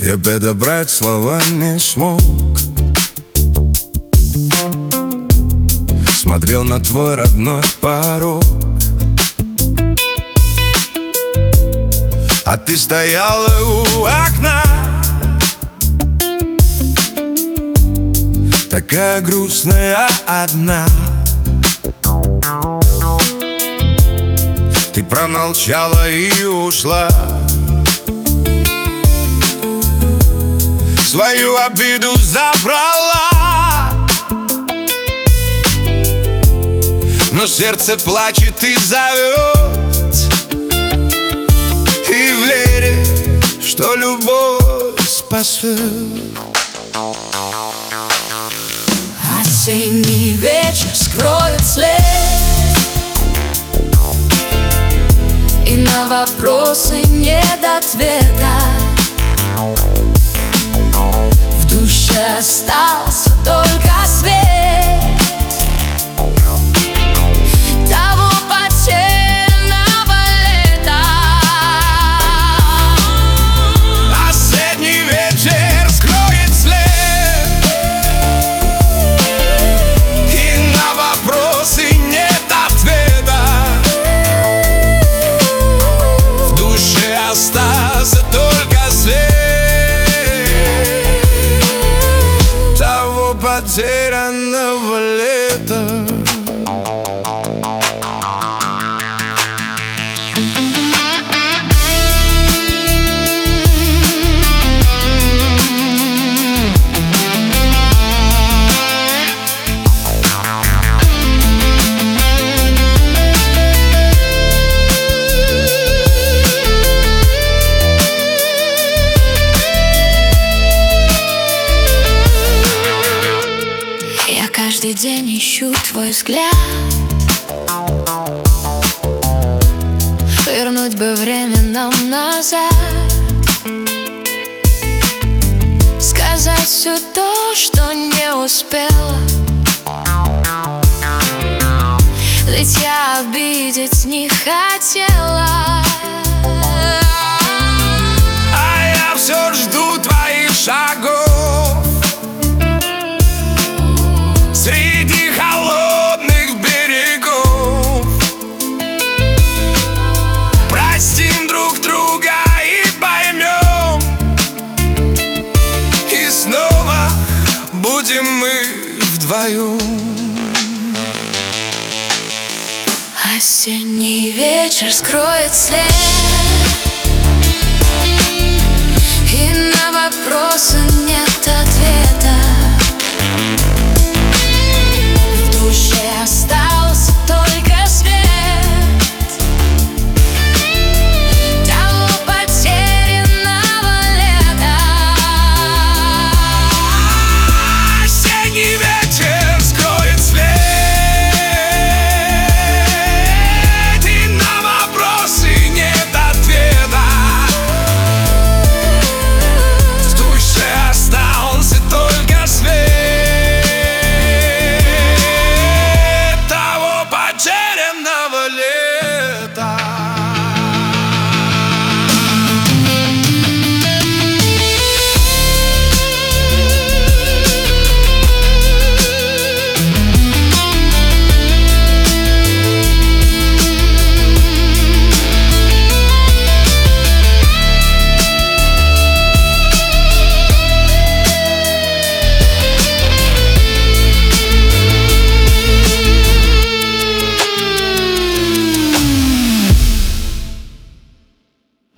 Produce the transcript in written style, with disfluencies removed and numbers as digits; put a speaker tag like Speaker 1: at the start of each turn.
Speaker 1: Я подобрать слова не смог. Смотрел на твой родной порог, а ты стояла у окна, такая грустная одна. Ты промолчала и ушла, свою обиду забрала, но сердце плачет и зовет, и в вере, что любовь спасет.
Speaker 2: Осенний вечер скроет след, и на вопросы нет ответа. В душе остался только свет того потерянного лета.
Speaker 1: Осенний вечер скроет след, и на вопросы нет ответа. В душе остался только свет того потерянного лета.
Speaker 2: Каждый день ищу твой взгляд, вернуть бы время нам назад, сказать все то, что не успела. Ведь я обидеть не хотела,
Speaker 1: а я все жду твоих шагов среди холодных берегов. Простим друг друга и поймем, и снова будем мы вдвоем.
Speaker 2: Осенний вечер скроет след, и на вопросы нет ответа. В душе осталось